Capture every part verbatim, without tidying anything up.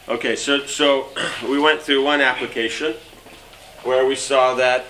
Okay, so so we went through one application where we saw that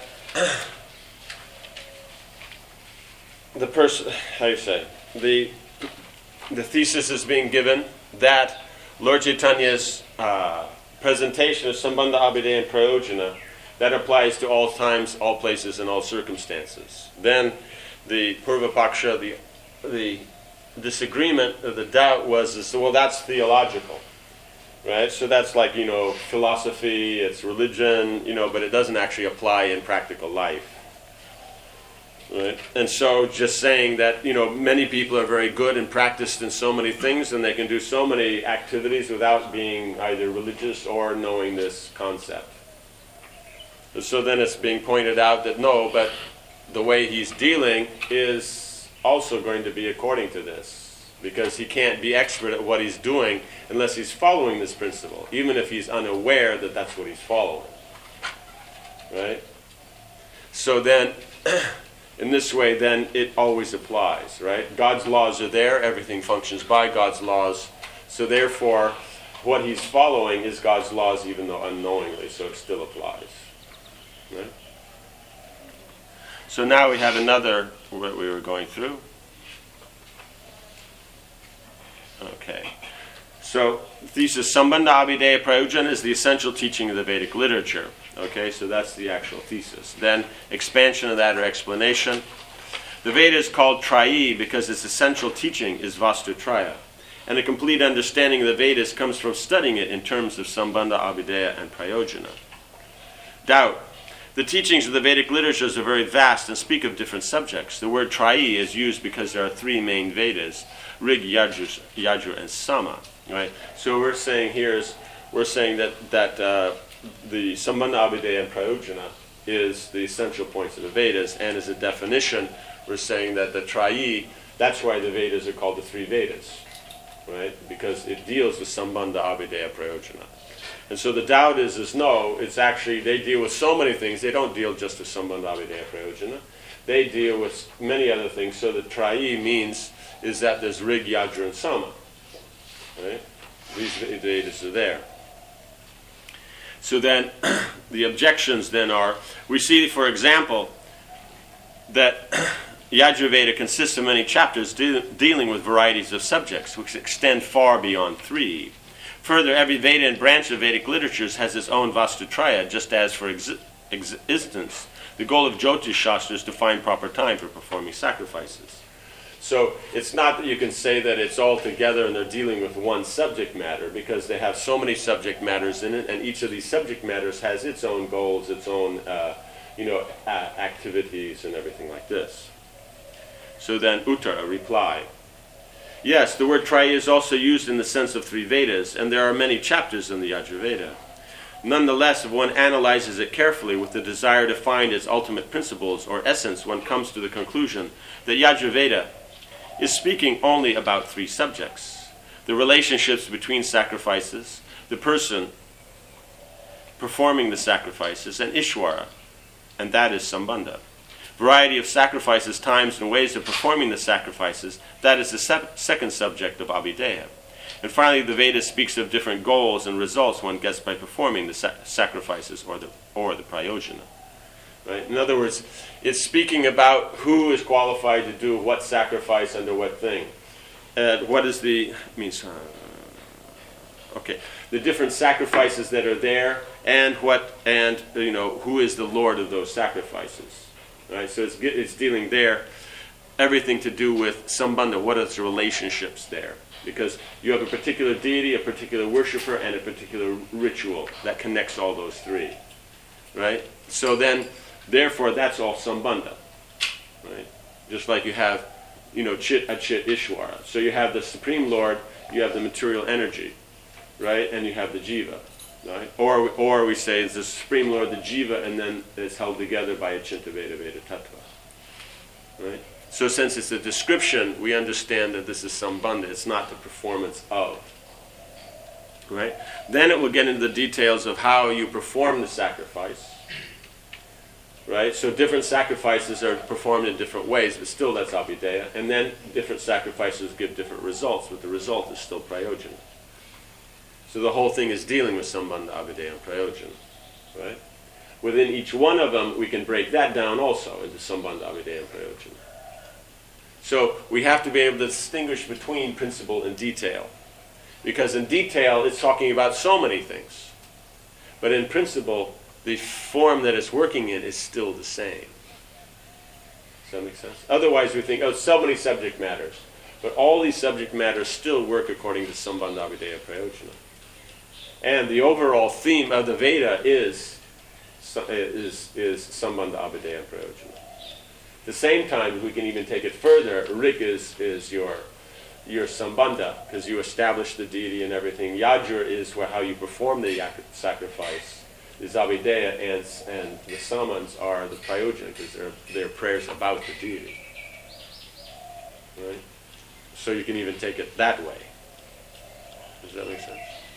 the person, how do you say, the the thesis is being given that Lord Chaitanya's uh, presentation of Sambandha, Abhideya, and Prayojana, that applies to all times, all places, and all circumstances. Then the Purva-paksha, the the disagreement, or the doubt was, is, well, that's theological, right? So that's like, you know, philosophy, it's religion, you know, but it doesn't actually apply in practical life. Right? And so just saying that, you know, many people are very good and practiced in so many things, and they can do so many activities without being either religious or knowing this concept. And so then it's being pointed out that no, but the way he's dealing is also going to be according to this, because he can't be expert at what he's doing unless he's following this principle, even if he's unaware that that's what he's following. Right? So then, in this way, then it always applies, right? God's laws are there, everything functions by God's laws, so therefore, what he's following is God's laws, even though unknowingly, so it still applies. Right? So now we have another, what we were going through. Okay. So, thesis, Sambandha, Abhideya, Prayojana is the essential teaching of the Vedic literature. Okay, so that's the actual thesis. Then, expansion of that or explanation. The Veda is called Trayi because its essential teaching is Vastutraya. And a complete understanding of the Vedas comes from studying it in terms of Sambandha, Abhideya, and Prayojana. Doubt. The teachings of the Vedic literatures are very vast and speak of different subjects. The word Trayi is used because there are three main Vedas, Rig, Yajur, Yajur and Sama. Right? So we're saying here is, we're saying that, that uh, the Sambandha, Abhideya, and Prayojana is the essential points of the Vedas, and as a definition, we're saying that the Trayi, that's why the Vedas are called the three Vedas, right? Because it deals with Sambandha, Abhideya, Prayojana. And so the doubt is, is no, it's actually, they deal with so many things, they don't deal just with Sambandha, Abhideya, Prayojana. They deal with many other things, so the Trayi means is that there's Rig, Yajur, and Sama. Right? These Vedas are there. So then, the objections then are, we see, for example, that Yajurveda consists of many chapters de- dealing with varieties of subjects, which extend far beyond three. Further, every Veda and branch of Vedic literatures has its own Vastutraya, just as, for exi- existence, the goal of Jyotish Shastra is to find proper time for performing sacrifices. So it's not that you can say that it's all together and they're dealing with one subject matter, because they have so many subject matters in it, and each of these subject matters has its own goals, its own uh, you know, uh, activities and everything like this. So then, Uttara, reply. Yes, the word Traya is also used in the sense of three Vedas, and there are many chapters in the Yajurveda. Nonetheless, if one analyzes it carefully with the desire to find its ultimate principles or essence, one comes to the conclusion that Yajurveda is speaking only about three subjects: the relationships between sacrifices, the person performing the sacrifices, and Ishwara, and that is Sambandha. Variety of sacrifices, times, and ways of performing the sacrifices, that is the se- second subject of Abhideya. And finally, the Veda speaks of different goals and results one gets by performing the sa- sacrifices or the or the Prayojana. Right? In other words, it's speaking about who is qualified to do what sacrifice under what thing. And what is the means? Uh, okay, the different sacrifices that are there, and what and you know who is the Lord of those sacrifices. Right, so it's it's dealing there, everything to do with Sambandha, what are the relationships there? Because you have a particular deity, a particular worshiper, and a particular ritual that connects all those three. Right? So then, therefore, that's all Sambandha. Right? Just like you have, you know, Chit, Achit, Ishwara. So you have the Supreme Lord, you have the material energy, right? And you have the Jiva. Right? Or, or we say it's the Supreme Lord, the Jiva, and then it's held together by a Chinta Veda Veda Tattva. Right? So since it's a description, we understand that this is Sambandha. It's not the performance of. Right? Then it will get into the details of how you perform the sacrifice. Right? So different sacrifices are performed in different ways, but still that's Abhideya. And then different sacrifices give different results, but the result is still Prayojana. So the whole thing is dealing with Sambandha, Abhideya, and Prayojana. Right? Within each one of them, we can break that down also into Sambandha, Abhideya, and Prayojana. So we have to be able to distinguish between principle and detail. Because in detail, it's talking about so many things. But in principle, the form that it's working in is still the same. Does that make sense? Otherwise, we think, oh, so many subject matters. But all these subject matters still work according to Sambandha, Abhideya, Prayojana. And the overall theme of the Veda is, is, is Sambandha, Abhideya, and Prayojana. At the same time, we can even take it further. Rig is, is your, your Sambandha, because you establish the deity and everything. Yajur is where, how you perform the sacrifice. The Abhideya and, and the Samans are the Prayojana, because they're, they're prayers about the deity. Right? So you can even take it that way. Does that make sense?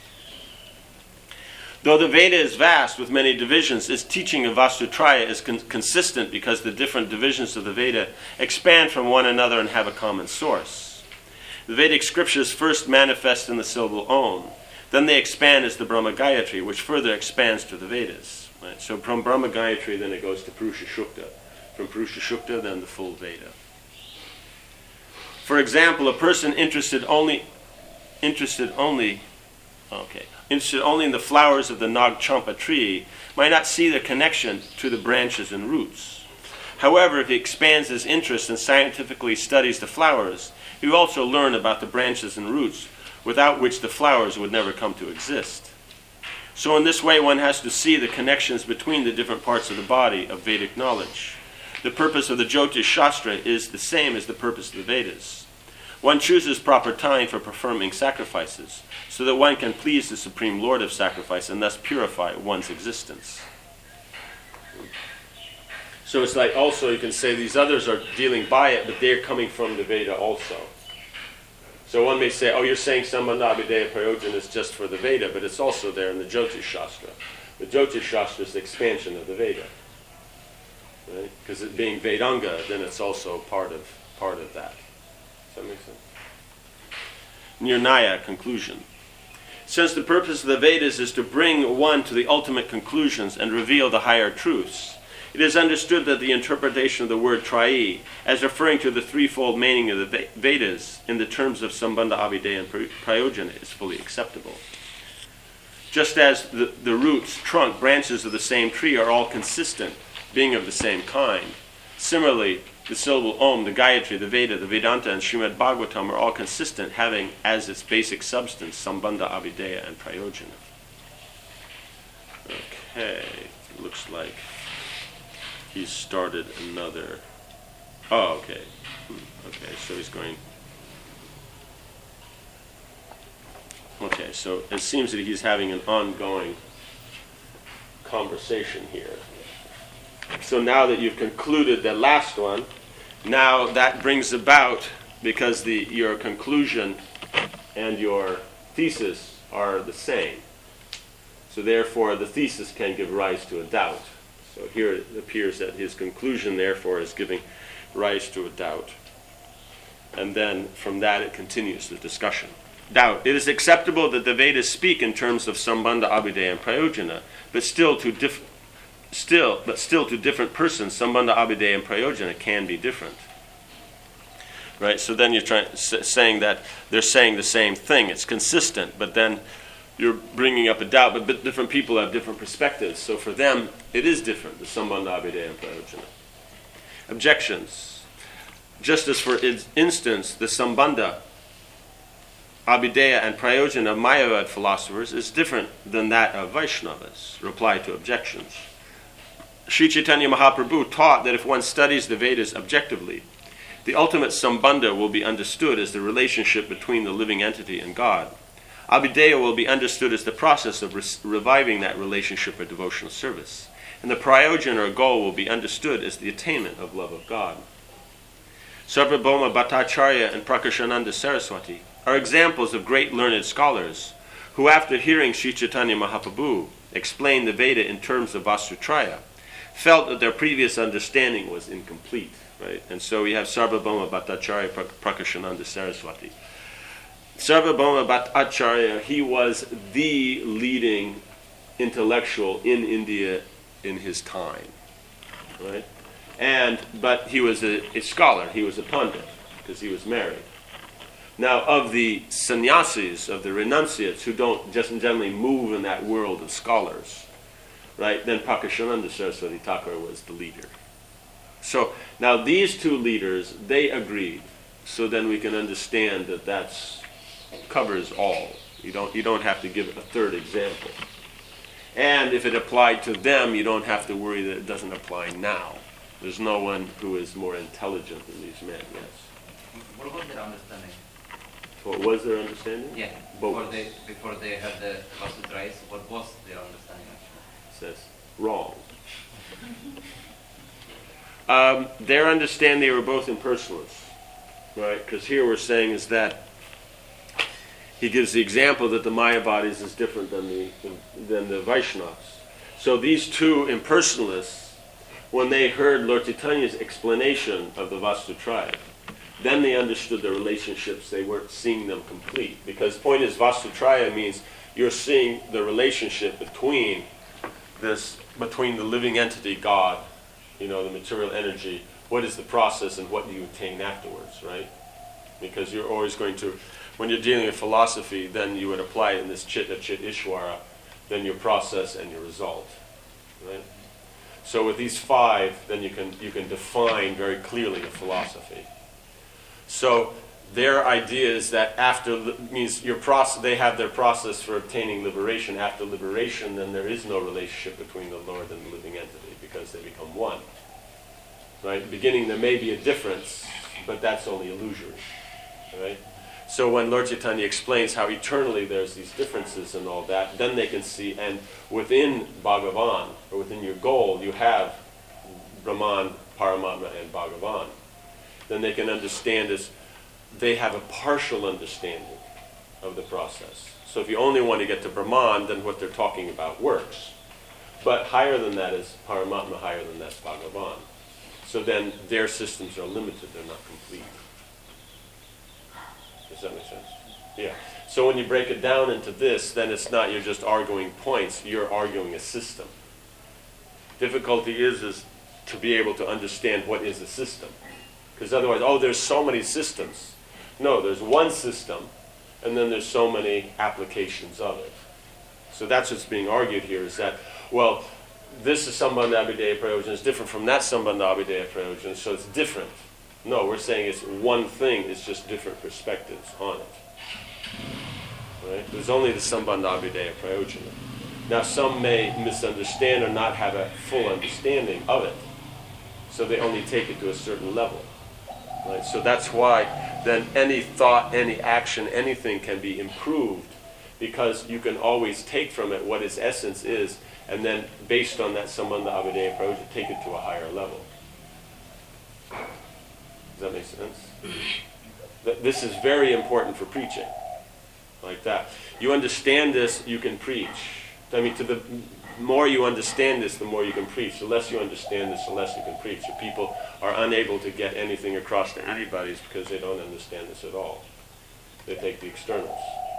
Though the Veda is vast with many divisions, its teaching of Vastutraya is con- consistent because the different divisions of the Veda expand from one another and have a common source. The Vedic scriptures first manifest in the syllable Om. Then they expand as the Brahma Gayatri, which further expands to the Vedas. Right? So from Brahma Gayatri, then it goes to Purusha Shukta. From Purusha Shukta, then the full Veda. For example, a person interested only, interested only, okay, interested only in the flowers of the Nag Champa tree might not see the connection to the branches and roots. However, if he expands his interest and scientifically studies the flowers, he will also learn about the branches and roots, without which the flowers would never come to exist. So in this way, one has to see the connections between the different parts of the body of Vedic knowledge. The purpose of the Jyotish Shastra is the same as the purpose of the Vedas. One chooses proper time for performing sacrifices, so that one can please the Supreme Lord of Sacrifice and thus purify one's existence. So it's like also you can say these others are dealing by it, but they're coming from the Veda also. So one may say, oh, you're saying Sambandha, Abhideya, Prayojana is just for the Veda, but it's also there in the Jyotish Shastra. The Jyotish Shastra is the expansion of the Veda. Right? Because it being Vedanga, then it's also part of part of that. Does that make sense? Nirnaya, conclusion. Since the purpose of the Vedas is to bring one to the ultimate conclusions and reveal the higher truths, it is understood that the interpretation of the word Trayi as referring to the threefold meaning of the Vedas in the terms of Sambandha, Abhideya, and Prayojana is fully acceptable. Just as the, the roots, trunk, branches of the same tree are all consistent, being of the same kind, similarly, the syllable Om, the Gayatri, the Veda, the Vedanta, and Srimad Bhagavatam are all consistent, having as its basic substance Sambandha, Abhideya, and Prayojana. Okay, looks like he's started another. Oh, okay. Okay, so he's going. Okay, so it seems that he's having an ongoing conversation here. So now that you've concluded the last one, now that brings about, because the your conclusion and your thesis are the same. So therefore, the thesis can give rise to a doubt. So here it appears that his conclusion, therefore, is giving rise to a doubt. And then from that it continues the discussion. Doubt. It is acceptable that the Vedas speak in terms of Sambandha, Abhideya, and Prayojana, but still to diff- still, but still to different persons, Sambandha, Abhideya, and Prayojana can be different. Right? So then you're trying saying that they're saying the same thing. It's consistent, but then you're bringing up a doubt, but, but different people have different perspectives. So for them, it is different, the Sambandha, Abhideya, and Prayojana. Objections. Just as for instance, the Sambandha, Abhideya, and Prayojana of Mayavad philosophers is different than that of Vaishnavas. Reply to objections. Sri Chaitanya Mahaprabhu taught that if one studies the Vedas objectively, the ultimate Sambandha will be understood as the relationship between the living entity and God. Abhideya will be understood as the process of re- reviving that relationship or devotional service. And the Prayojana or goal will be understood as the attainment of love of God. Sarvabhauma Bhattacharya and Prakashananda Saraswati are examples of great learned scholars who, after hearing Sri Chaitanya Mahaprabhu explain the Veda in terms of Vastutraya, felt that their previous understanding was incomplete. Right? And so we have Sarvabhauma Bhattacharya, Prakashananda Saraswati. Sarvabhauma Bhattacharya, he was the leading intellectual in India in his time, right? And but he was a, a scholar, he was a pandit, because he was married. Now, of the sannyasis, of the renunciates, who don't just generally move in that world of scholars, right, then Prakashananda Saraswati Thakur was the leader. So, now these two leaders, they agreed. So then we can understand that that's covers all. You don't, you don't have to give a third example. And if it applied to them, you don't have to worry that it doesn't apply now. There's no one who is more intelligent than these men, yes. What was their understanding? What was their understanding? Yeah, before they, before they had the Vasutrayas, what was their understanding actually? It says, wrong. Um, their understanding, they were both impersonalists, right? Because here we're saying is that he gives the example that the Mayavadis is different than the, than the Vaishnavas. So these two impersonalists, when they heard Lord Chaitanya's explanation of the Vastutraya, then they understood the relationships. They weren't seeing them complete. Because the point is, Vastutraya means you're seeing the relationship between this, between the living entity, God, you know, the material energy, what is the process and what do you attain afterwards, right? Because you're always going to, when you're dealing with philosophy, then you would apply it in this Chit, Chit Ishvara, then your process and your result, right? So with these five, then you can you can define very clearly a philosophy. So their idea is that after means your process, they have their process for obtaining liberation. After liberation, then there is no relationship between the Lord and the living entity because they become one. Right? In the beginning, there may be a difference, but that's only illusory. Right? So when Lord Chaitanya explains how eternally there's these differences and all that, then they can see, and within Bhagavan, or within your goal, you have Brahman, Paramatma, and Bhagavan. Then they can understand as they have a partial understanding of the process. So if you only want to get to Brahman, then what they're talking about works. But higher than that is Paramatma, higher than that's Bhagavan. So then their systems are limited, they're not complete. Does that make sense? Yeah. So when you break it down into this, then it's not you're just arguing points, you're arguing a system. Difficulty is, is to be able to understand what is a system. Because otherwise, oh, there's so many systems. No, there's one system, and then there's so many applications of it. So that's what's being argued here, is that, well, this is Sambandha Abhideya Prayojan, it's different from that Sambandha Abhideya Prayojan, so it's different. No, we're saying it's one thing, it's just different perspectives on it. Right? There's only the Sambandha Abhideya Prayojana. Now some may misunderstand or not have a full understanding of it. So they only take it to a certain level. Right? So that's why then any thought, any action, anything can be improved, because you can always take from it what its essence is, and then based on that Sambandha Abhideya Prayojana, take it to a higher level. Does that make sense? This is very important for preaching, like that. You understand this, you can preach. I mean, to the more you understand this, the more you can preach. The less you understand this, the less you can preach. So people are unable to get anything across to anybody because they don't understand this at all. They take the externals.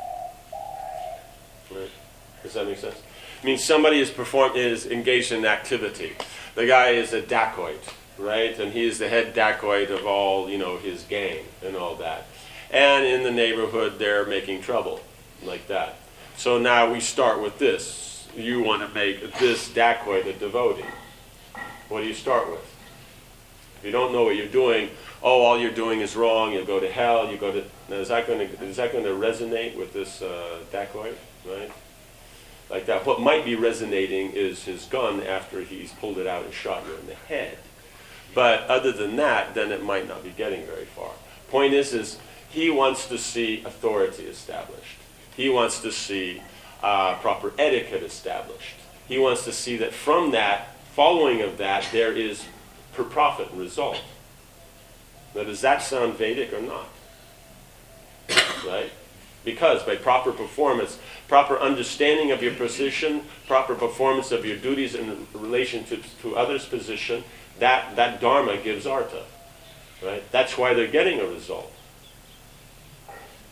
Right? Does that make sense? I mean, somebody is perform is engaged in activity. The guy is a dacoit, right? And he is the head dacoit of all, you know, his gang and all that. And in the neighborhood, they're making trouble, like that. So now we start with this. You want to make this dacoit a devotee. What do you start with? If you don't know what you're doing, oh, all you're doing is wrong, you'll go to hell, you go to... Now, is that going to, is that going to resonate with this uh, dacoit, right? Like that. What might be resonating is his gun after he's pulled it out and shot you in the head. But other than that, then it might not be getting very far. Point is, is he wants to see authority established. He wants to see uh, proper etiquette established. He wants to see that from that, following of that, there is per profit and result. Now, does that sound Vedic or not? Right? Because by proper performance, proper understanding of your position, proper performance of your duties in relation to, to others' position, that, that dharma gives artha. Right? That's why they're getting a result.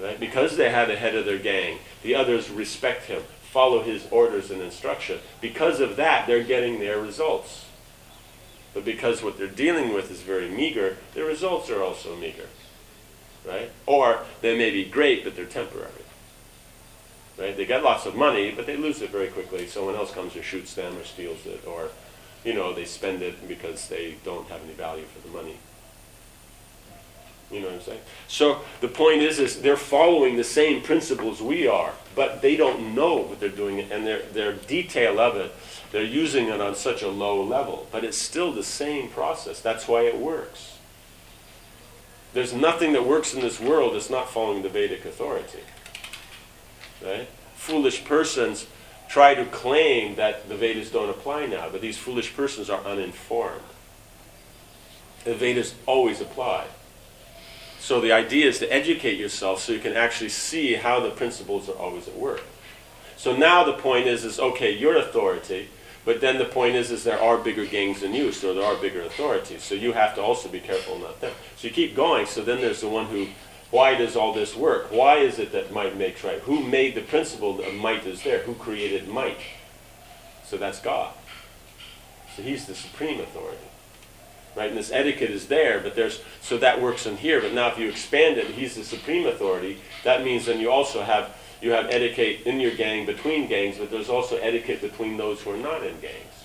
Right? Because they have a head of their gang, the others respect him, follow his orders and instruction. Because of that, they're getting their results. But because what they're dealing with is very meager, their results are also meager. Right? Or they may be great, but they're temporary. Right? They get lots of money, but they lose it very quickly. Someone else comes and shoots them or steals it, or, you know, they spend it because they don't have any value for the money. You know what I'm saying? So the point is, is they're following the same principles we are, but they don't know what they're doing, and their their detail of it, they're using it on such a low level. But it's still the same process. That's why it works. There's nothing that works in this world that's not following the Vedic authority. Right? Foolish persons try to claim that the Vedas don't apply now, but these foolish persons are uninformed. The Vedas always apply. So the idea is to educate yourself so you can actually see how the principles are always at work. So now the point is, is okay, you're authority, but then the point is, is there are bigger gangs than you, so there are bigger authorities. So you have to also be careful not them. So you keep going, so then there's the one who, why does all this work? Why is it that might makes right? Who made the principle that might is there? Who created might? So that's God. So he's the supreme authority. Right, and this etiquette is there, but there's, so that works in here, but now if you expand it, he's the supreme authority, that means then you also have, you have etiquette in your gang between gangs, but there's also etiquette between those who are not in gangs.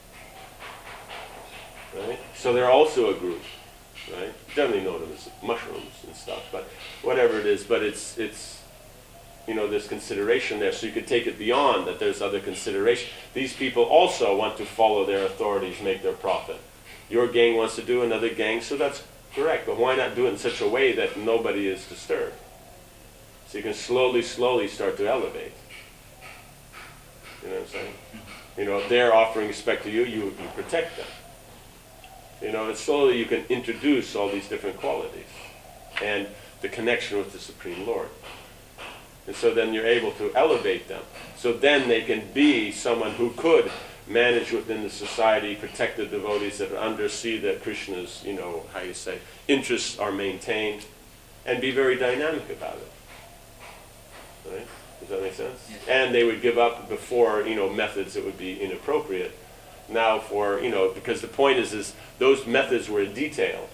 Right? So they're also a group, right? Generally know them as mushrooms and stuff, but whatever it is, but it's, it's, you know, there's consideration there, so you could take it beyond that there's other consideration. These people also want to follow their authorities, make their profit. Your gang wants to do another gang, so that's correct. But why not do it in such a way that nobody is disturbed? So you can slowly, slowly start to elevate. You know what I'm saying? You know, if they're offering respect to you, you, you protect them. You know, and slowly you can introduce all these different qualities and the connection with the Supreme Lord. And so then you're able to elevate them. So then they can be someone who could manage within the society, protect the devotees that are under, see that Krishna's, you know, how you say, interests are maintained, and be very dynamic about it. Right? Does that make sense? Yes. And they would give up before, you know, methods that would be inappropriate. Now for, you know, because the point is, is those methods were in detail.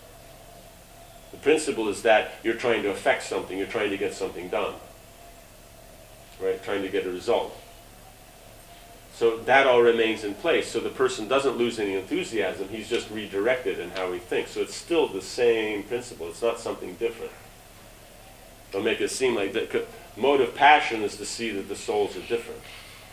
The principle is that you're trying to affect something, you're trying to get something done. Right? Trying to get a result. So that all remains in place. So the person doesn't lose any enthusiasm. He's just redirected in how he thinks. So it's still the same principle. It's not something different. They'll make it seem like that. Mode of passion is to see that the souls are different.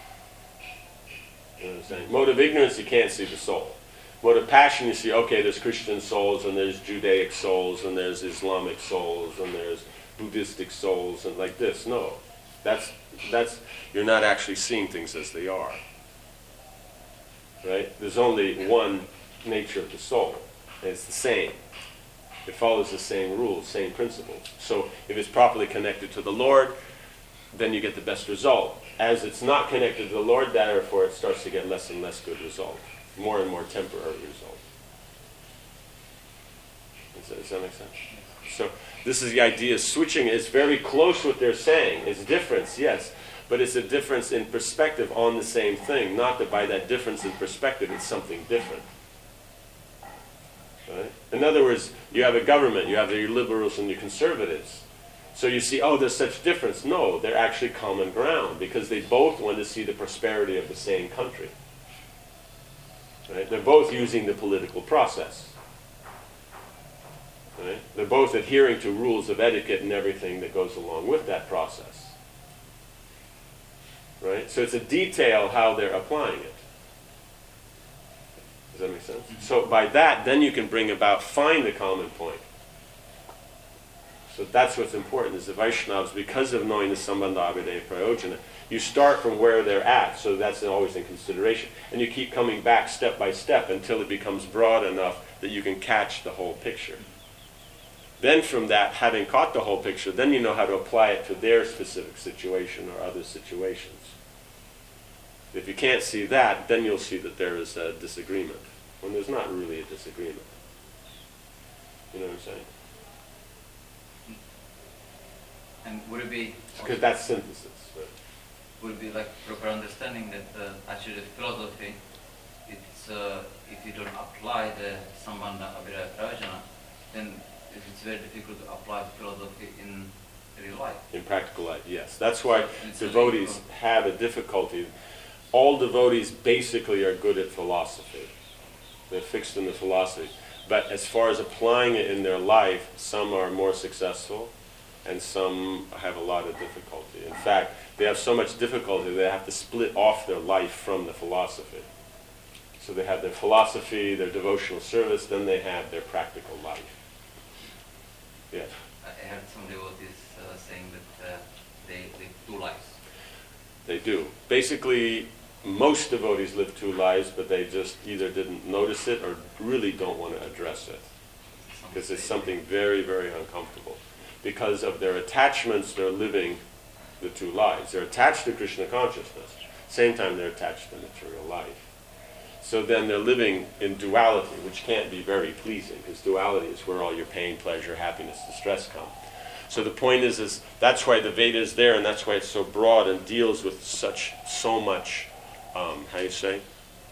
You know what I'm saying? Mode of ignorance, you can't see the soul. Mode of passion, you see, okay, there's Christian souls, and there's Judaic souls, and there's Islamic souls, and there's Buddhistic souls, and like this. No. That's, that's, you're not actually seeing things as they are. Right? There's only one nature of the soul, and it's the same. It follows the same rules, same principles. So if it's properly connected to the Lord, then you get the best result. As it's not connected to the Lord, therefore it starts to get less and less good result. More and more temporary result. Does that, does that make sense? So this is the idea of switching. It's very close what they're saying. It's difference, yes. But it's a difference in perspective on the same thing. Not that by that difference in perspective it's something different. Right? In other words, you have a government, you have your liberals and your conservatives. So you see, oh, there's such difference. No, they're actually common ground because they both want to see the prosperity of the same country. Right? They're both using the political process. Right? They're both adhering to rules of etiquette and everything that goes along with that process. Right? So it's a detail how they're applying it. Does that make sense? Mm-hmm. So by that, then you can bring about, find the common point. So that's what's important, is the Vaishnavas, because of knowing the Sambandha Abhideya Prayojana, you start from where they're at, so that's always in consideration. And you keep coming back step by step until it becomes broad enough that you can catch the whole picture. Then from that, having caught the whole picture, then you know how to apply it to their specific situation or other situations. If you can't see that, then you'll see that there is a disagreement, when there's not really a disagreement. You know what I'm saying? And would it be... Because that's synthesis. Right? Would it be like proper understanding that uh, actually the philosophy, it's, uh, if you don't apply the Sambandha Abhidaya Prayojana, then it's very difficult to apply philosophy in real life. In practical life, yes. That's why So devotees have a difficulty. All devotees basically are good at philosophy. They're fixed in the philosophy. But as far as applying it in their life, some are more successful and some have a lot of difficulty. In fact, they have so much difficulty they have to split off their life from the philosophy. So they have their philosophy, their devotional service, then they have their practical life. Yes? I heard some devotees uh, saying that uh, they live two lives. They do. Basically, most devotees live two lives, but they just either didn't notice it or really don't want to address it. Because it's something very, very uncomfortable. Because of their attachments, they're living the two lives. They're attached to Krishna consciousness. Same time, they're attached to material life. So then they're living in duality, which can't be very pleasing, because duality is where all your pain, pleasure, happiness, distress come. So the point is, is that's why the Veda is there, and that's why it's so broad and deals with such, so much, um, how you say,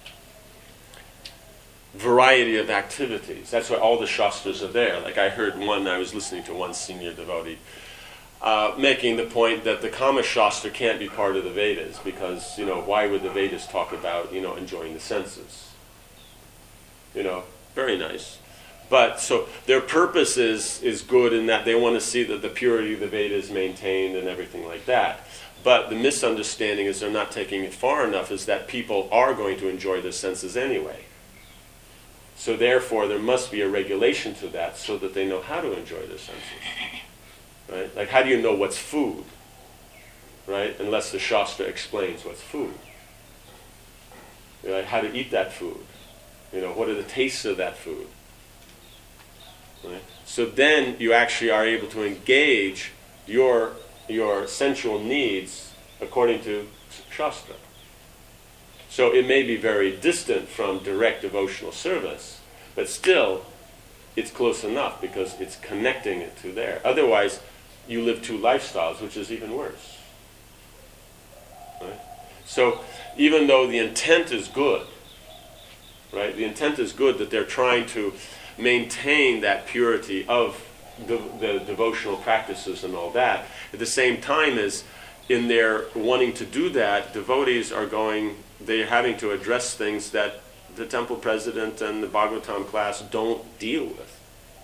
variety of activities. That's why all the Shastras are there. Like I heard one, I was listening to one senior devotee, uh, making the point that the Kama Shastra can't be part of the Vedas, because, you know, why would the Vedas talk about, you know, enjoying the senses? You know, very nice. But, so, their purpose is, is good in that they want to see that the purity of the Veda is maintained and everything like that. But the misunderstanding is they're not taking it far enough, is that people are going to enjoy their senses anyway. So therefore, there must be a regulation to that so that they know how to enjoy their senses. Right? Like, how do you know what's food? Right? Unless the Shastra explains what's food. Right? How to eat that food. You know, what are the tastes of that food? Right? So then you actually are able to engage your, your sensual needs according to Shastra. So it may be very distant from direct devotional service, but still it's close enough because it's connecting it to there. Otherwise, you live two lifestyles, which is even worse. Right? So even though the intent is good, right? The intent is good that they're trying to maintain that purity of the, the devotional practices and all that. At the same time as in their wanting to do that, devotees are going, they're having to address things that the temple president and the Bhagavatam class don't deal with.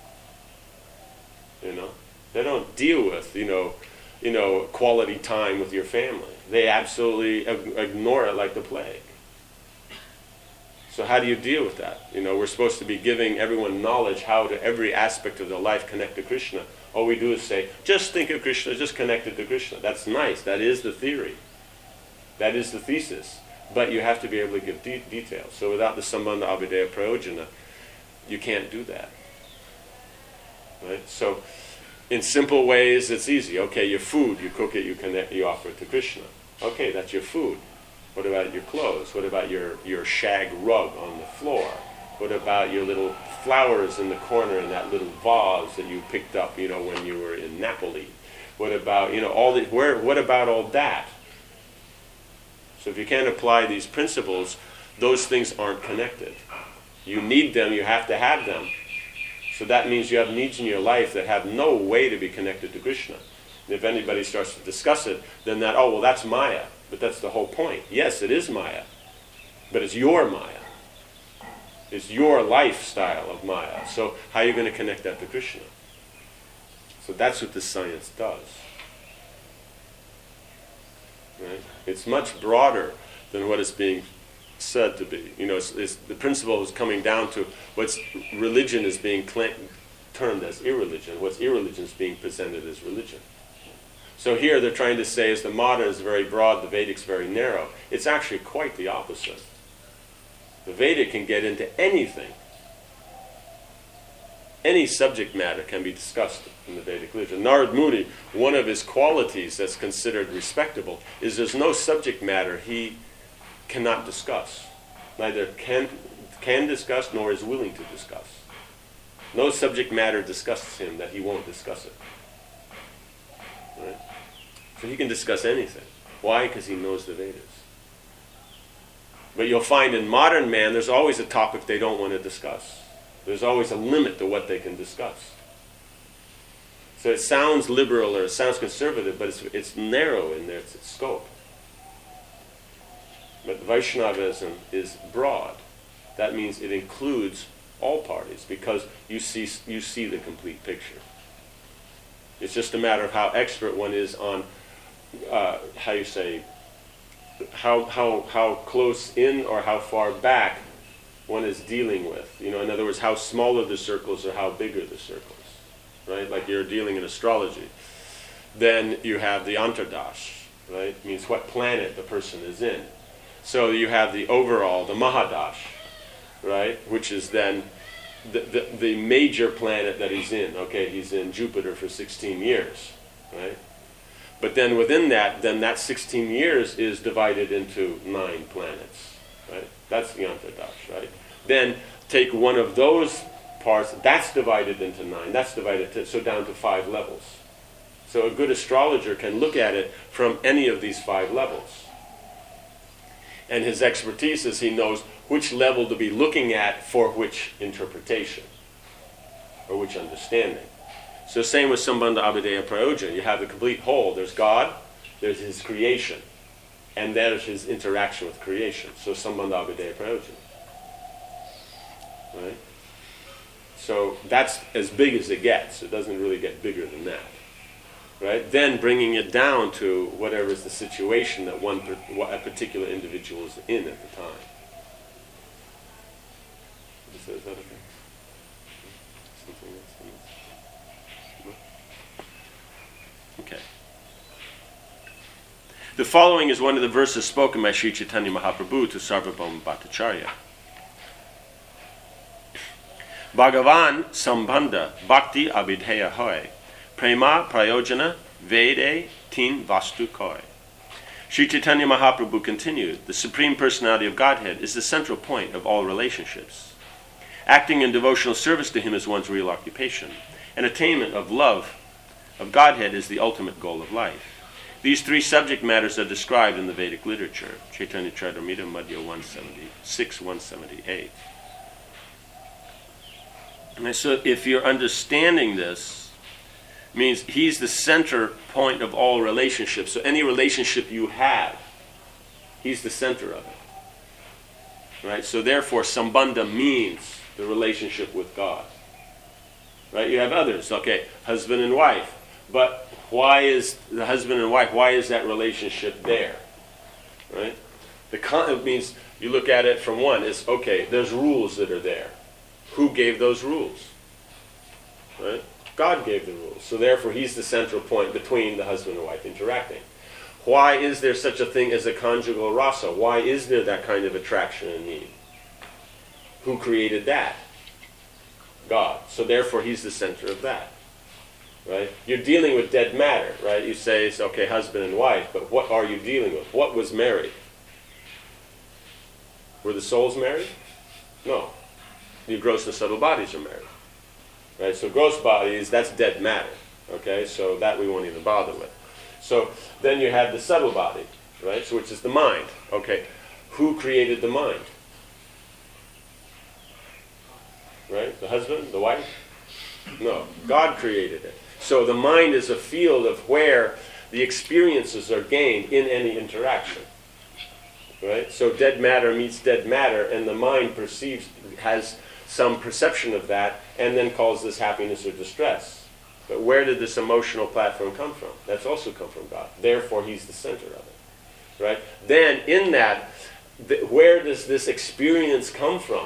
You know? They don't deal with, you know, you know, quality time with your family. They absolutely ignore it like the plague. So how do you deal with that? You know, we're supposed to be giving everyone knowledge how to every aspect of their life connect to Krishna. All we do is say, just think of Krishna, just connect it to Krishna. That's nice. That is the theory. That is the thesis. But you have to be able to give de- details. So without the Sambandha Abhidaya Prayojana, you can't do that. Right? So in simple ways, it's easy. Okay, your food, you cook it, you connect, you offer it to Krishna. Okay, that's your food. What about your clothes? What about your, your shag rug on the floor? What about your little flowers in the corner in that little vase that you picked up, you know, when you were in Napoli? What about, you know, all the, where, what about all that? So if you can't apply these principles, those things aren't connected. You need them, you have to have them. So that means you have needs in your life that have no way to be connected to Krishna. And if anybody starts to discuss it, then that, oh, well, that's Maya. But that's the whole point. Yes, it is Maya. But it's your Maya. It's your lifestyle of Maya. So how are you going to connect that to Krishna? So that's what this science does. Right? It's much broader than what is being said to be. You know, it's, it's, the principle is coming down to what's religion is being cl- termed as irreligion. What's irreligion is being presented as religion. So here they're trying to say, as the modern is very broad, the Vedic is very narrow. It's actually quite the opposite. The Vedic can get into anything. Any subject matter can be discussed in the Vedic literature. Narad Muni, one of his qualities that's considered respectable is there's no subject matter he cannot discuss. Neither can, can discuss nor is willing to discuss. No subject matter disgusts him that he won't discuss it. Right? So he can discuss anything. Why? Because he knows the Vedas. But you'll find in modern man, there's always a topic they don't want to discuss. There's always a limit to what they can discuss. So it sounds liberal or it sounds conservative, but it's, it's narrow in their its, its scope. But Vaishnavism is broad. That means it includes all parties because you see you see the complete picture. It's just a matter of how expert one is on uh, how you say how how how close in or how far back one is dealing with. You know, in other words, how small are the circles or how big are the circles, right? Like you're dealing in astrology. Then you have the Antardash, right? It means what planet the person is in. So you have the overall, the Mahadash, right? Which is then the, the, the major planet that he's in. Okay, he's in Jupiter for sixteen years, right? But then within that, then that sixteen years is divided into nine planets, right? That's the Antardash, right? Then take one of those parts, that's divided into nine. That's divided to, so down to five levels. So a good astrologer can look at it from any of these five levels. And his expertise is he knows which level to be looking at for which interpretation or which understanding. So same with Sambandha Abhideya Prayojan. You have the complete whole. There's God, there's his creation, and there's his interaction with creation. So Sambandha Abhideya Prayojan. Right? So that's as big as it gets. It doesn't really get bigger than that. Right? Then bringing it down to whatever is the situation that one a particular individual is in at the time. Is that okay? Something else? Okay. The following is one of the verses spoken by Sri Chaitanya Mahaprabhu to Sarvabhauma Bhattacharya. Bhagavan Sambandha Bhakti Abhideya Hoy Prema Prayojana Vede Tin Vastu Koi. Sri Chaitanya Mahaprabhu continued, the Supreme Personality of Godhead is the central point of all relationships. Acting in devotional service to Him is one's real occupation, and attainment of love of Godhead is the ultimate goal of life. These three subject matters are described in the Vedic literature, Chaitanya Charitamrita Madhya one seventy-six, one seventy-eight. And so if you're understanding this, means he's the center point of all relationships. So any relationship you have, he's the center of it. Right? So therefore, Sambandha means the relationship with God. Right? You have others, okay, husband and wife. But why is the husband and wife, why is that relationship there? Right? The con- it means you look at it from one, it's okay, there's rules that are there. Who gave those rules? Right? God gave the rules. So therefore he's the central point between the husband and wife interacting. Why is there such a thing as a conjugal rasa? Why is there that kind of attraction and need? Who created that? God. So therefore he's the center of that. Right? You're dealing with dead matter, right? You say, it's okay, husband and wife, but what are you dealing with? What was married? Were the souls married? No. The gross and subtle bodies are married. Right? So gross bodies, that's dead matter. Okay? So that we won't even bother with. So then you have the subtle body, right? So which is the mind. Okay. Who created the mind? Right? The husband? The wife? No. God created it. So the mind is a field of where the experiences are gained in any interaction. Right? So dead matter meets dead matter, and the mind perceives, has some perception of that, and then calls this happiness or distress. But where did this emotional platform come from? That's also come from God. Therefore, he's the center of it. Right? Then, in that, th- where does this experience come from?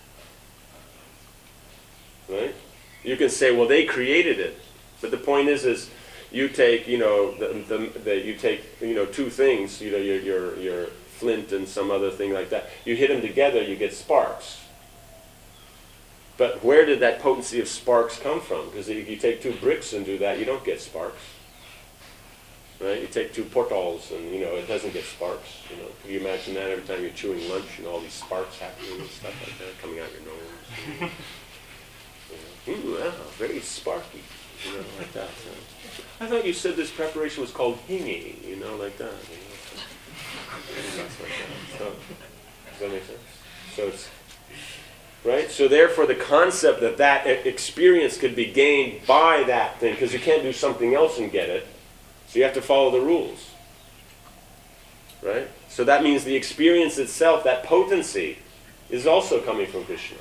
Right? You can say, well, they created it. But the point is, is you take, you know, the, the, the you take, you know, two things, you know, your, your your flint and some other thing like that. You hit them together, you get sparks. But where did that potency of sparks come from? Because if you take two bricks and do that, you don't get sparks. Right? You take two portals and, you know, it doesn't get sparks. You know, can you imagine that every time you're chewing lunch and all these sparks happening and stuff like that coming out your nose? You know? Ooh, wow, very sparky, you know, like that. So. I thought you said this preparation was called hingi, you know, like that. You know? Like that. So, does that make sense? So it's, right? So therefore the concept that that experience could be gained by that thing, because you can't do something else and get it, so you have to follow the rules. Right? So that means the experience itself, that potency, is also coming from Krishna.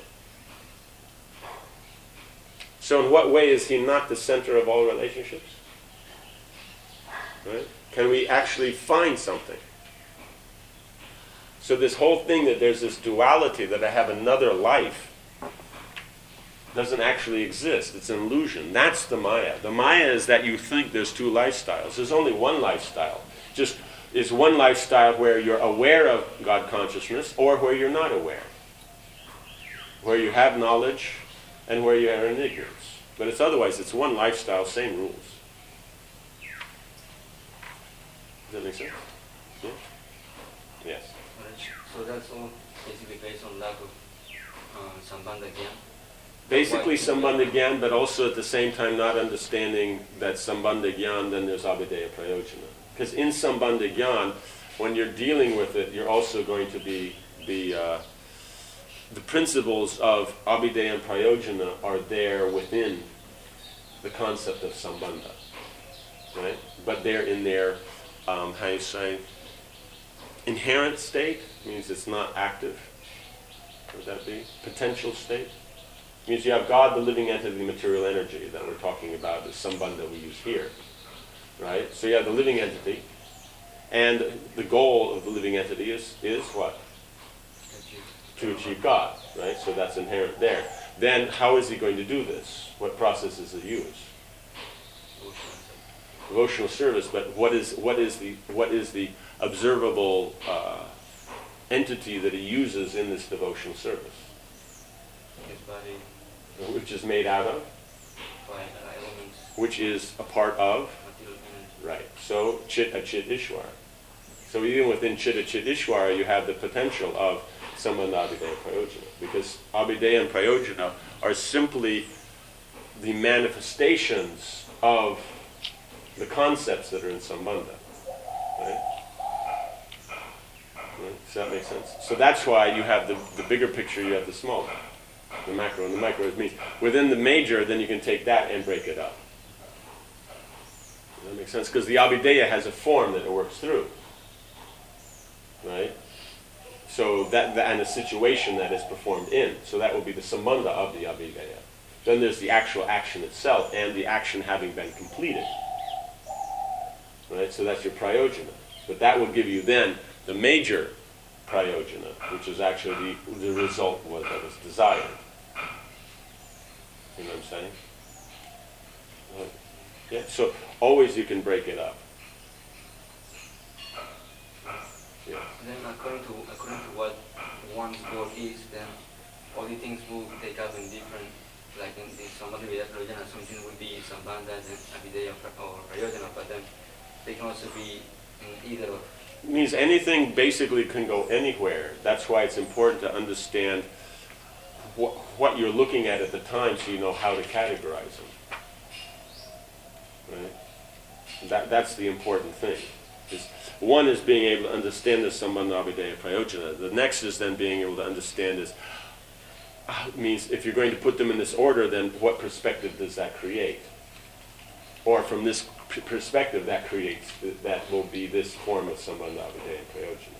So in what way is he not the center of all relationships? Right? Can we actually find something? So this whole thing that there's this duality, that I have another life, doesn't actually exist. It's an illusion. That's the Maya. The Maya is that you think there's two lifestyles. There's only one lifestyle. Just is one lifestyle where you're aware of God consciousness or where you're not aware. Where you have knowledge and where you are in ignorance. But it's otherwise, it's one lifestyle, same rules. Does that make sense? Yeah? Yes. So that's all basically based on lack of uh, Sambandha Gyan? Basically Sambandha Gyan, but also at the same time not understanding that Sambandha Gyan, then there's Abhideya Prayojana. Because in Sambandha Gyan, when you're dealing with it, you're also going to be, be uh, the principles of Abhideya and Prayojana are there within the concept of Sambandha. Right? But they're in their, um, how you say, inherent state, means it's not active. What would that be? Potential state. Means you have God, the living entity, material energy that we're talking about, the Sambandha we use here. Right? So you have the living entity, and the goal of the living entity is, is what? To achieve God. Right? So that's inherent there. Then how is he going to do this? What processes does he use? Devotional service, but what is what is the what is the observable uh, entity that he uses in this devotional service? His body. Which is made out of? By elements. Which is a part of? Material energy. Right. So Chit Achit Ishwara. So even within Chit Achit Ishwara, you have the potential of Sambandha Abhideya Prayojana, because Abhideya and Prayojana are simply the manifestations of the concepts that are in Sambandha. Right? Right? Does that make sense? So that's why you have the, the bigger picture, you have the smaller. The macro and the micro means within the major, then you can take that and break it up. Does that make sense? Because the Abhideya has a form that it works through. Right? So that, that and a situation that is performed in. So that will be the Sambandha of the Abhideya. Then there's the actual action itself and the action having been completed. Right? So that's your Prayojana. But that will give you then the major Prayojana, which is actually the, the result was, that was desired. You know what I'm saying? Right. Yeah. So always you can break it up. Yeah. Then according to according to what one's goal is, then all the things will take up in different, like in the Sambandha Prayojana, something would be Sambandha and Abhideya or Prayojana, but then they can also be in either of. It means anything basically can go anywhere. That's why it's important to understand wh- what you're looking at at the time, so you know how to categorize them. Right? That, that's the important thing. Is one is being able to understand the Sambandha Abhideya Prayojana. The next is then being able to understand is, uh, means if you're going to put them in this order, then what perspective does that create? Or from this p- perspective, that creates, that will be this form of Sambandha Abhideya Prayojana.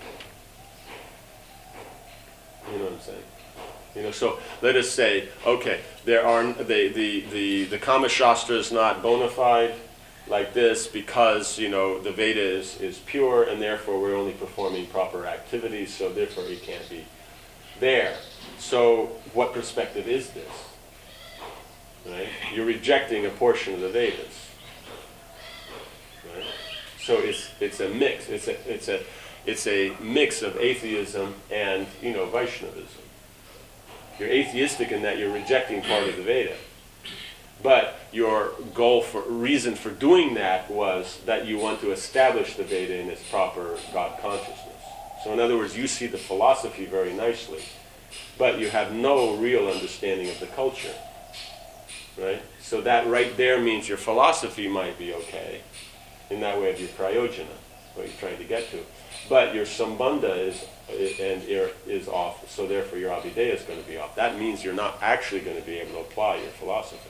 You know what I'm saying? You know, so let us say, okay, there are the the the, the Kama Shastra is not bona fide like this because, you know, the Veda is, is pure and therefore we're only performing proper activities, so therefore it can't be there. So what perspective is this? Right? You're rejecting a portion of the Vedas. Right? So it's it's a mix. It's a it's a it's a mix of atheism and, you know, Vaishnavism. You're atheistic in that you're rejecting part of the Veda. But your goal for reason for doing that was that you want to establish the Veda in its proper God consciousness. So in other words, you see the philosophy very nicely, but you have no real understanding of the culture. right? So that right there means your philosophy might be okay, in that way of your prayojana, what you're trying to get to. But your sambandha is and is off, so therefore your abhideya is going to be off. That means you're not actually going to be able to apply your philosophy.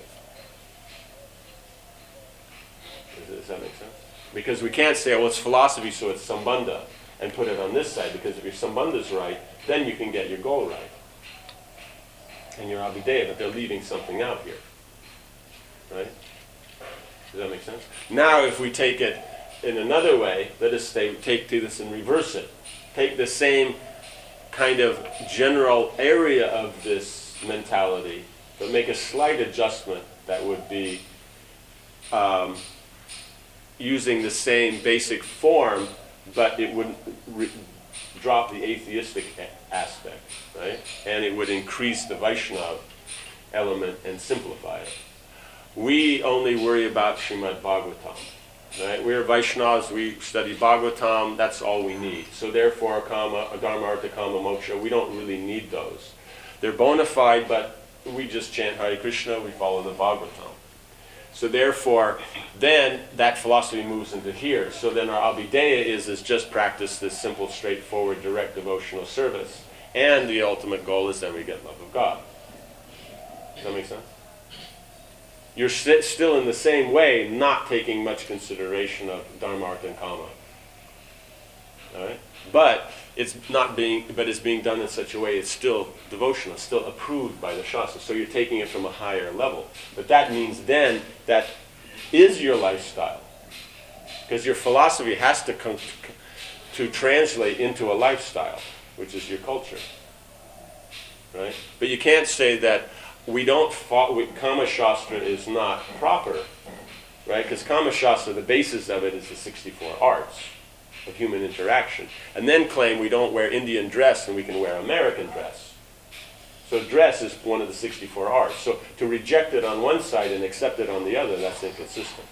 Does, does that make sense? Because we can't say, well, it's philosophy, so it's sambandha, and put it on this side, because if your sambandha is right, then you can get your goal right. And your abhideya, but they're leaving something out here. Right? Does that make sense? Now, if we take it in another way, let us say, take to this and reverse it. Take the same kind of general area of this mentality, but make a slight adjustment that would be um, using the same basic form, but it would re- drop the atheistic a- aspect, right? And it would increase the Vaishnava element and simplify it. We only worry about Srimad Bhagavatam. Right? We're Vaishnavas, we study Bhagavatam, that's all we need. So therefore, Kama, Dharma, Artha, Kama, Moksha, we don't really need those. They're bona fide, but we just chant Hare Krishna, we follow the Bhagavatam. So therefore, then that philosophy moves into here. So then our abhideya is, is just practice this simple, straightforward, direct devotional service. And the ultimate goal is then we get love of God. Does that make sense? You're st- still in the same way, not taking much consideration of Dharma, Artha, and Kama. All right? But it's not being, but it's being done in such a way it's still devotional, it's still approved by the Shastra. So you're taking it from a higher level. But that means then that is your lifestyle, because your philosophy has to come to translate into a lifestyle, which is your culture. Right? But you can't say that. We don't follow, Kama Shastra is not proper, right? Because Kama Shastra, the basis of it is the sixty-four arts of human interaction. And then claim we don't wear Indian dress and we can wear American dress. So dress is one of the sixty-four arts. So to reject it on one side and accept it on the other, that's inconsistent.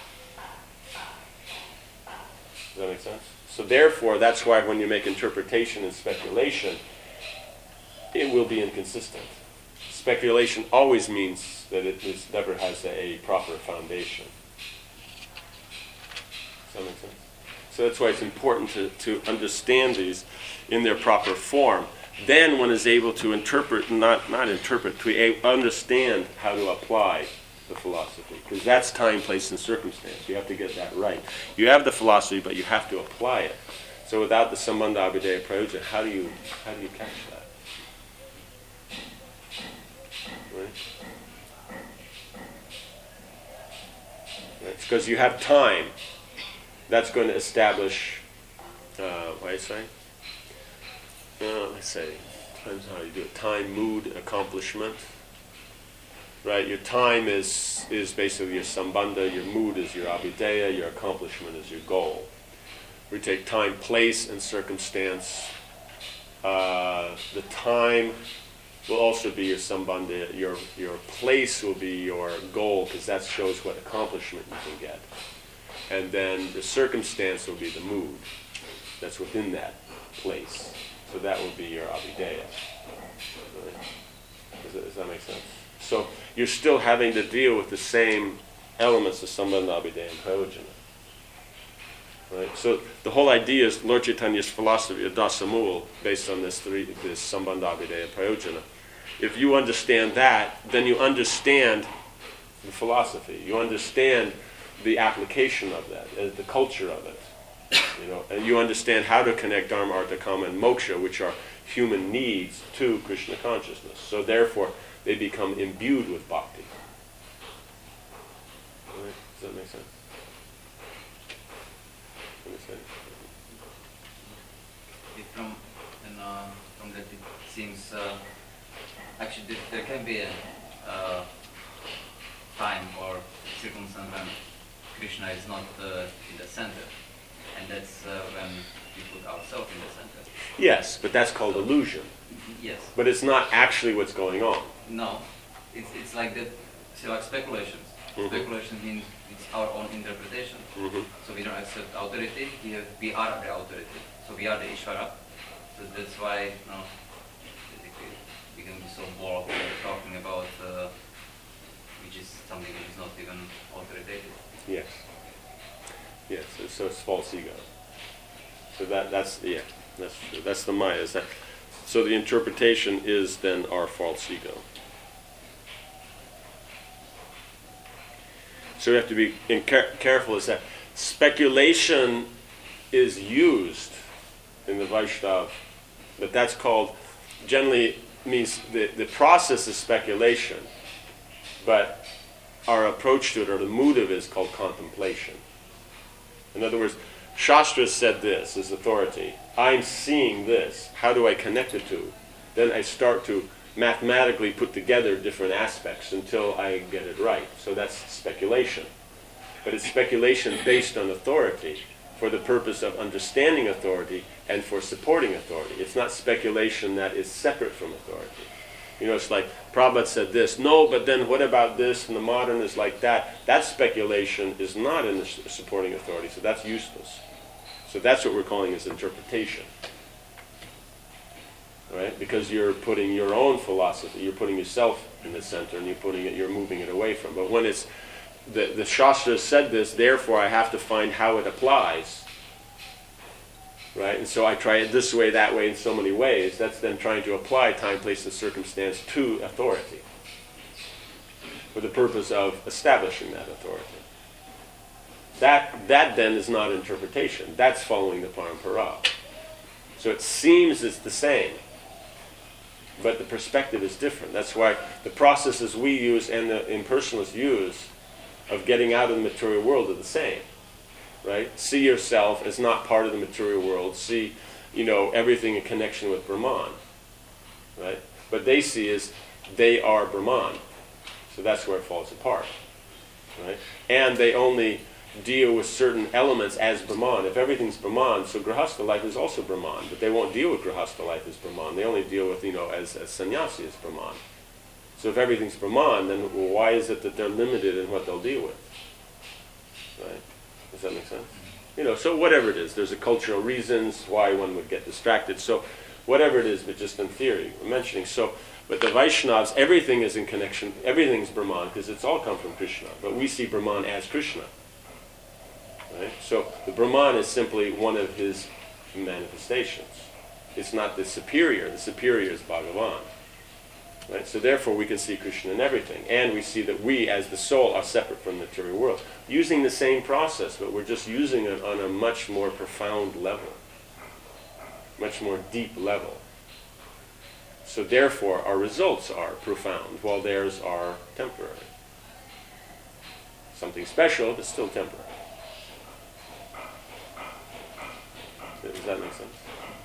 Does that make sense? So therefore, that's why when you make interpretation and speculation, it will be inconsistent. Speculation always means that it is, never has a, a proper foundation. Does that make sense? So that's why it's important to, to understand these in their proper form. Then one is able to interpret, not, not interpret, to a, understand how to apply the philosophy. Because that's time, place, and circumstance. You have to get that right. You have the philosophy, but you have to apply it. So without the Sambandha Abhideya Prayoja, how do you how do you catch that? Right? It's because you have time. That's going to establish, uh, what do I say? Uh, let's say, depends how you do it. Time, mood, accomplishment. Right? Your time is is basically your sambandha, your mood is your abhideya, your accomplishment is your goal. We take time, place, and circumstance. Uh, the time will also be your sambandha. Your your place will be your goal, because that shows what accomplishment you can get. And then the circumstance will be the mood that's within that place. So that will be your abhideya. Right? Does, that, does that make sense? So you're still having to deal with the same elements of sambandha, abhideya, and prayojana. Right? So the whole idea is Lord Chaitanya's philosophy of Dasamul, based on this three, this sambandha, abhideya, prayojana. If you understand that, then you understand the philosophy. You understand the application of that, uh, the culture of it. You know, and you understand how to connect Dharma, Artha, Kama, and Moksha, which are human needs, to Krishna consciousness. So therefore, they become imbued with bhakti. Right? Does that make sense? Understand? From, and, uh, from that it seems, uh, actually there, there can be a uh, time or circumstance when Krishna is not uh, in the center. And that's uh, when we put ourselves in the center. Yes, but that's called so, illusion. Yes. But it's not actually what's going on. No. It's it's like that. See, like speculations. Mm-hmm. Speculation means it's our own interpretation. Mm-hmm. So we don't accept authority. We have, we are the authority. So we are the Ishvara. So that's why you know, we can be so bold talking about uh, which is something which is not even authoritative. Yes. Yes. So, so it's false ego. So that that's yeah. That's true. That's the Maya. Is that? So the interpretation is then our false ego. So we have to be in care- careful. Is that speculation is used in the Vaishnava, but that's called, generally means the, the process is speculation, but our approach to it or the mood of it is called contemplation. In other words, Shastra said this as authority. I'm seeing this. How do I connect it to? Then I start to mathematically put together different aspects until I get it right. So that's speculation. But it's speculation based on authority for the purpose of understanding authority and for supporting authority. It's not speculation that is separate from authority. You know, it's like Prabhupada said this. No, but then what about this? And the modern is like that. That speculation is not in the supporting authority, so that's useless. So that's what we're calling as interpretation. Right? Because you're putting your own philosophy, you're putting yourself in the center, and you're putting it, you're moving it away from. But when it's the the Shastra said this, therefore I have to find how it applies. Right? And so I try it this way, that way, in so many ways. That's then trying to apply time, place, and circumstance to authority for the purpose of establishing that authority. That that then is not interpretation. That's following the parampara. So it seems it's the same, but the perspective is different. That's why the processes we use and the impersonalists use of getting out of the material world are the same. Right? See yourself as not part of the material world. See, you know, everything in connection with Brahman. Right? But they see is they are Brahman. So that's where it falls apart. Right? And they only deal with certain elements as Brahman. If everything's Brahman, so Grihastha life is also Brahman. But they won't deal with Grihastha life as Brahman. They only deal with, you know, as, as sannyasi as Brahman. So if everything's Brahman, then well, why is it that they're limited in what they'll deal with? Right? Does that make sense? You know, so whatever it is, there's a cultural reasons why one would get distracted. So whatever it is, but just in theory, we're mentioning. So, but the Vaishnavas, everything is in connection, everything's Brahman, because it's all come from Krishna. But we see Brahman as Krishna. Right? So the Brahman is simply one of his manifestations. It's not the superior. The superior is Bhagavan. Right? So therefore we can see Krishna in everything. And we see that we as the soul are separate from the material world. Using the same process, but we're just using it on a much more profound level. Much more deep level. So therefore our results are profound, while theirs are temporary. Something special, but still temporary. Does that make sense?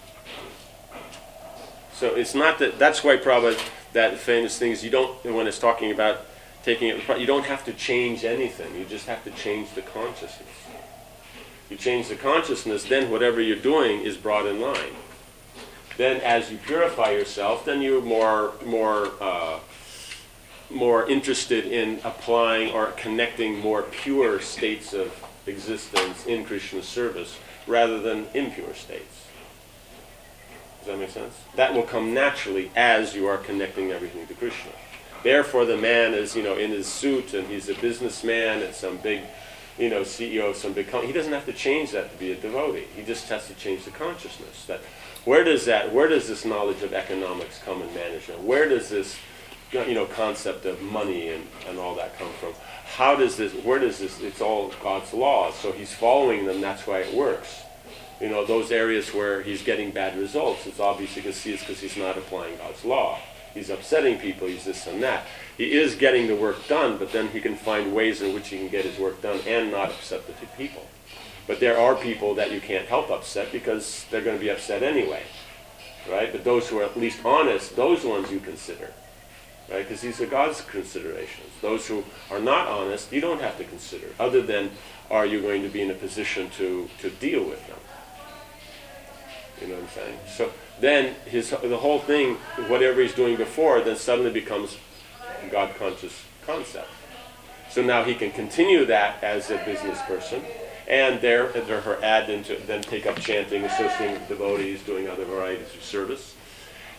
So it's not that, that's why Prabhupada, that famous thing is you don't, when it's talking about taking it, you don't have to change anything. You just have to change the consciousness. You change the consciousness, then whatever you're doing is brought in line. Then as you purify yourself, then you're more, more, uh, more interested in applying or connecting more pure states of existence in Krishna's service rather than impure states. Does that make sense? That will come naturally as you are connecting everything to Krishna. Therefore, the man is, you know, in his suit and he's a businessman at some big, you know, C E O of some big company. He doesn't have to change that to be a devotee. He just has to change the consciousness. That where does that, where does this knowledge of economics come in management? Where does this, you know, concept of money and, and all that come from? How does this, where does this, it's all God's laws, so he's following them, that's why it works. You know, those areas where he's getting bad results, it's obvious you can see it's because he's not applying God's law. He's upsetting people, he's this and that. He is getting the work done, but then he can find ways in which he can get his work done and not upset the people. But there are people that you can't help upset because they're going to be upset anyway. Right? But those who are at least honest, those ones you consider. Right? Because these are God's considerations. Those who are not honest, you don't have to consider, other than are you going to be in a position to, to deal with them. You know what I'm saying? So then his the whole thing, whatever he's doing before, then suddenly becomes a God-conscious concept. So now he can continue that as a business person, and there, there her add into then take up chanting, associating with devotees, doing other varieties of service.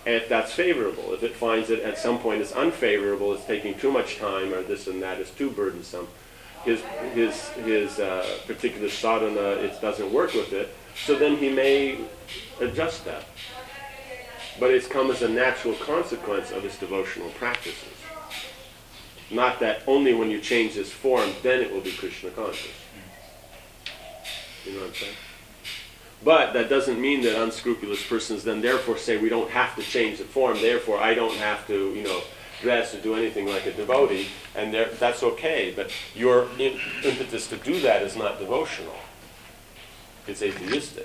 if that's favorable. If it finds it at some point is unfavorable, it's taking too much time, or this and that is too burdensome, his his his uh, particular sadhana, it doesn't work with it, so then he may adjust that. But it's come as a natural consequence of his devotional practices. Not that only when you change this form, then it will be Krishna conscious. You know what I'm saying? But that doesn't mean that unscrupulous persons then therefore say we don't have to change the form, therefore I don't have to, you know, dress or do anything like a devotee, and that's okay. But your impetus to do that is not devotional. It's atheistic.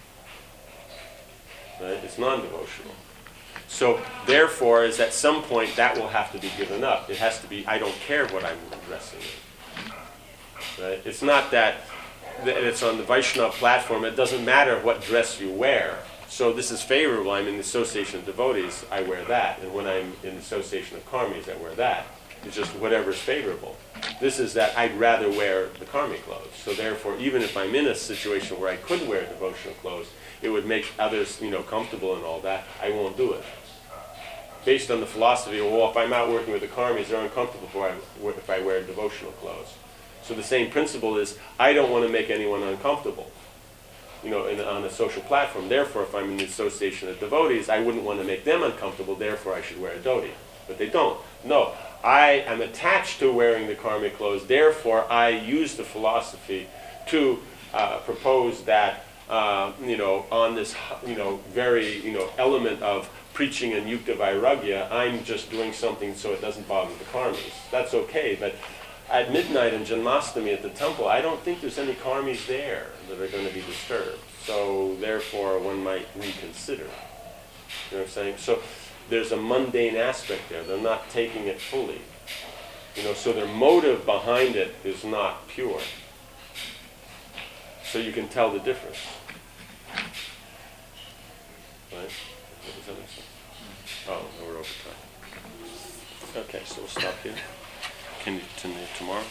Right? It's non-devotional. So therefore, is at some point that will have to be given up. It has to be, I don't care what I'm dressing in. Right? It's not that it's on the Vaishnava platform, it doesn't matter what dress you wear. So this is favorable, I'm in the association of devotees, I wear that. And when I'm in the association of karmis, I wear that. It's just whatever's favorable. This is that I'd rather wear the karmi clothes. So therefore, even if I'm in a situation where I could wear devotional clothes, it would make others, you know, comfortable and all that, I won't do it. Based on the philosophy, well, if I'm out working with the karmis, they're uncomfortable if I wear devotional clothes. So the same principle is, I don't want to make anyone uncomfortable, you know, in, on a social platform. Therefore, if I'm in the association of devotees, I wouldn't want to make them uncomfortable, therefore I should wear a dhoti. But they don't. No, I am attached to wearing the karmic clothes, therefore I use the philosophy to uh, propose that, uh, you know, on this, you know, very, you know, element of preaching and yukta vairagya, I'm just doing something so it doesn't bother the karmis. That's okay, but at midnight in Janmashtami at the temple, I don't think there's any karmis there that are going to be disturbed. So therefore, one might reconsider. You know what I'm saying? So there's a mundane aspect there. They're not taking it fully. You know, so their motive behind it is not pure. So you can tell the difference. Right? Does that make sense? Oh, no, we're over time. Okay, so we'll stop here. Can you continue tomorrow?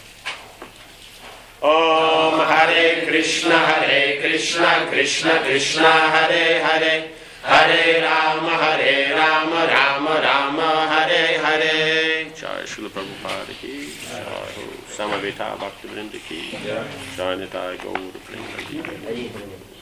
Om Hare Krishna, Hare Krishna, Krishna Krishna, Hare Hare, Hare Rama, Hare Rama, Rama Rama, Hare Hare. Jai Srila Prabhupada ki, Jai Samaveta Bhaktivinoda ki, Jai Nitai Gaur Prema ki.